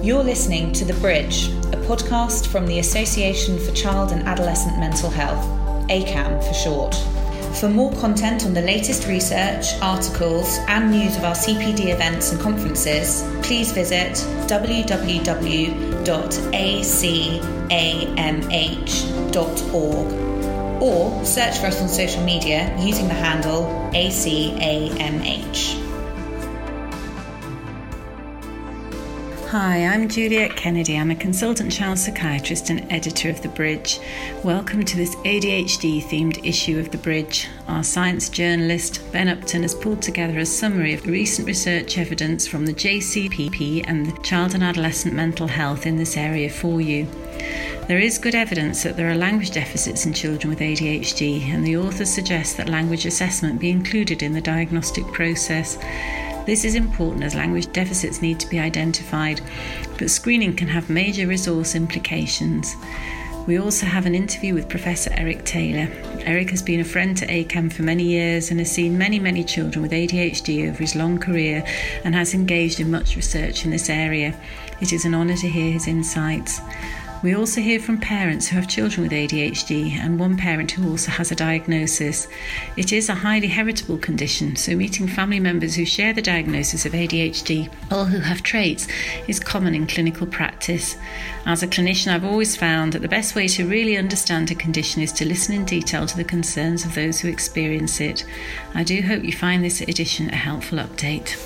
You're listening to The Bridge, a podcast from the Association for Child and Adolescent Mental Health, ACAM for short. For more content on the latest research, articles and news of our CPD events and conferences, please visit www.acamh.org or search for us on social media using the handle ACAMH. Hi, I'm Juliet Kennedy. I'm a consultant child psychiatrist and editor of The Bridge. Welcome to this ADHD-themed issue of The Bridge. Our science journalist, Ben Upton, has pulled together a summary of recent research evidence from the JCPP and the Child and Adolescent Mental Health in this area for you. There is good evidence that there are language deficits in children with ADHD, and the authors suggest that language assessment be included in the diagnostic process. This is important as language deficits need to be identified, but screening can have major resource implications. We also have an interview with Professor Eric Taylor. Eric has been a friend to ACAM for many years and has seen many children with ADHD over his long career and has engaged in much research in this area. It is an honour to hear his insights. We also hear from parents who have children with ADHD and one parent who also has a diagnosis. It is a highly heritable condition, so meeting family members who share the diagnosis of ADHD or who have traits is common in clinical practice. As a clinician, I've always found that the best way to really understand a condition is to listen in detail to the concerns of those who experience it. I do hope you find this edition a helpful update.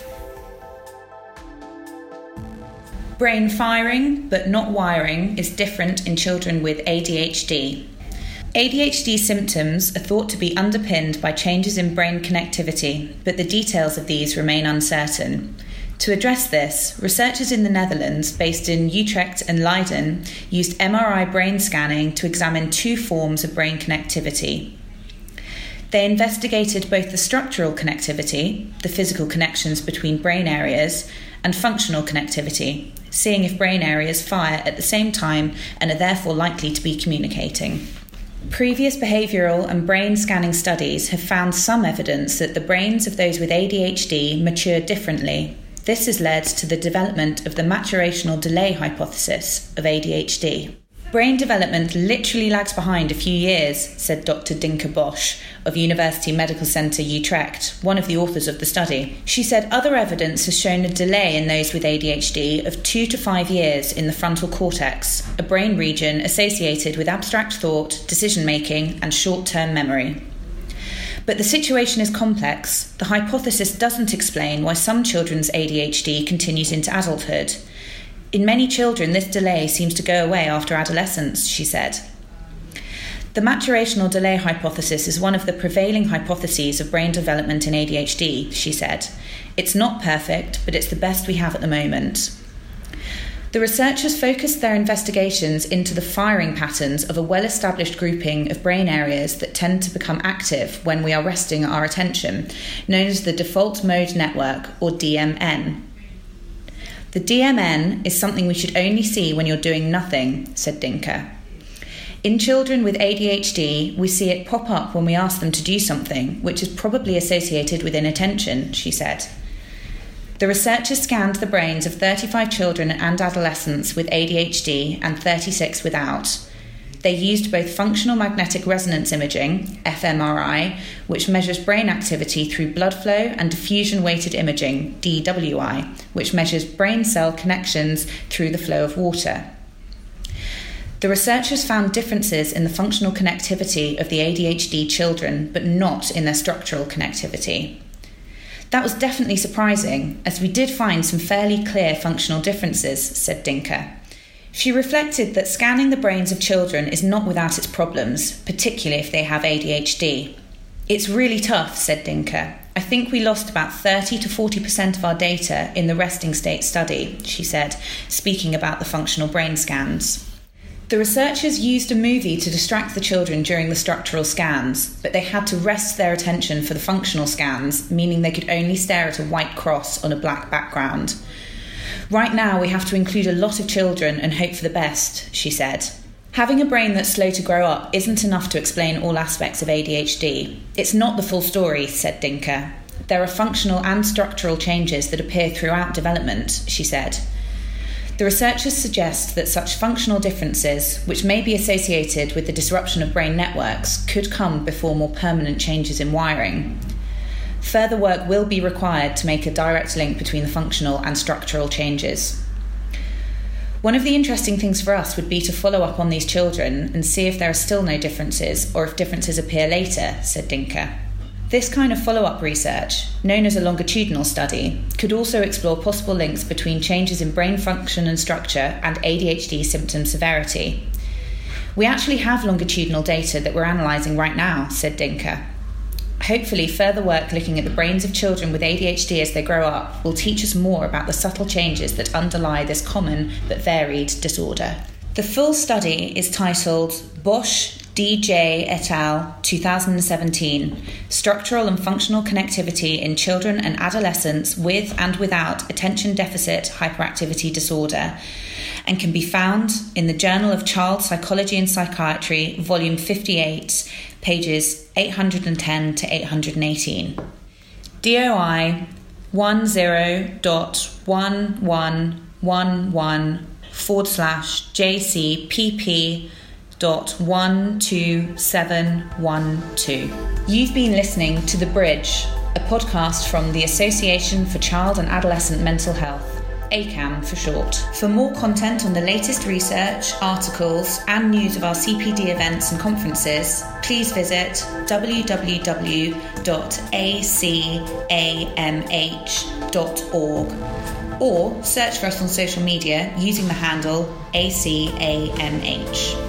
Brain firing, but not wiring, is different in children with ADHD. ADHD symptoms are thought to be underpinned by changes in brain connectivity, but the details of these remain uncertain. To address this, researchers in the Netherlands, based in Utrecht and Leiden, used MRI brain scanning to examine two forms of brain connectivity. They investigated both the structural connectivity, the physical connections between brain areas, and functional connectivity, seeing if brain areas fire at the same time and are therefore likely to be communicating. Previous behavioural and brain scanning studies have found some evidence that the brains of those with ADHD mature differently. This has led to the development of the maturational delay hypothesis of ADHD. Brain development literally lags behind a few years, said Dr. Dinka Bosch of University Medical Centre Utrecht, one of the authors of the study. She said other evidence has shown a delay in those with ADHD of 2 to 5 years in the frontal cortex, a brain region associated with abstract thought, decision-making and short-term memory. But the situation is complex. The hypothesis doesn't explain why some children's ADHD continues into adulthood. In many children, this delay seems to go away after adolescence, she said. The maturational delay hypothesis is one of the prevailing hypotheses of brain development in ADHD, she said. It's not perfect, but it's the best we have at the moment. The researchers focused their investigations into the firing patterns of a well-established grouping of brain areas that tend to become active when we are resting our attention, known as the default mode network, or DMN. The DMN is something we should only see when you're doing nothing, said Dinka. In children with ADHD, we see it pop up when we ask them to do something, which is probably associated with inattention, she said. The researchers scanned the brains of 35 children and adolescents with ADHD and 36 without. They used both functional magnetic resonance imaging, fMRI, which measures brain activity through blood flow, and diffusion-weighted imaging, DWI, which measures brain cell connections through the flow of water. The researchers found differences in the functional connectivity of the ADHD children, but not in their structural connectivity. That was definitely surprising, as we did find some fairly clear functional differences, said Dinka. She reflected that scanning the brains of children is not without its problems, particularly if they have ADHD. It's really tough, said Dinka. I think we lost about 30 to 40% of our data in the resting state study, she said, speaking about the functional brain scans. The researchers used a movie to distract the children during the structural scans, but they had to rest their attention for the functional scans, meaning they could only stare at a white cross on a black background. Right now, we have to include a lot of children and hope for the best, she said. Having a brain that's slow to grow up isn't enough to explain all aspects of ADHD. It's not the full story, said Dinka. There are functional and structural changes that appear throughout development, she said. The researchers suggest that such functional differences, which may be associated with the disruption of brain networks, could come before more permanent changes in wiring. Further work will be required to make a direct link between the functional and structural changes. One of the interesting things for us would be to follow up on these children and see if there are still no differences or if differences appear later, said Dinker. This kind of follow-up research, known as a longitudinal study, could also explore possible links between changes in brain function and structure and ADHD symptom severity. We actually have longitudinal data that we're analysing right now, said Dinker. Hopefully, further work looking at the brains of children with ADHD as they grow up will teach us more about the subtle changes that underlie this common but varied disorder. The full study is titled Bosch, DJ et al. 2017, Structural and Functional Connectivity in Children and Adolescents with and Without Attention Deficit Hyperactivity Disorder, and can be found in the Journal of Child Psychology and Psychiatry, Volume 58, pages 810 to 818. DOI 10.1111/JCPP.12712. You've been listening to The Bridge, a podcast from the Association for Child and Adolescent Mental Health, ACAM for short. For more content on the latest research, articles, and news of our CPD events and conferences, please visit www.acamh.org or search for us on social media using the handle ACAMH.